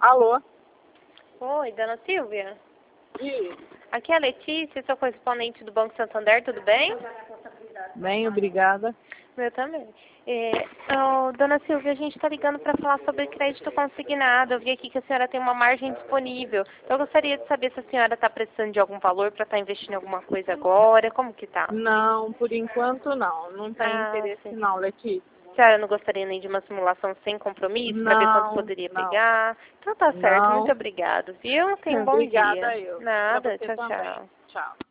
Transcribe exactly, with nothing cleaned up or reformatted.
Alô? Oi, dona Silvia? E? Aqui é a Letícia, sou correspondente do Banco Santander, tudo bem? Bem, obrigada. Meu também. É, oh, dona Silvia, a gente está ligando para falar sobre crédito consignado. Eu vi aqui que a senhora tem uma margem disponível. Então, eu gostaria de saber se a senhora está precisando de algum valor para estar investindo em alguma coisa agora. Como que tá? Não, por enquanto não. Não tem Ah, interesse sim. não, Letícia. A senhora não gostaria nem de uma simulação sem compromisso para ver quanto Não, poderia não, pegar? Então tá certo, muito não. obrigado, viu? Tenha um bom dia. Obrigada eu. Pra Nada, você tchau, também. tchau. Tchau.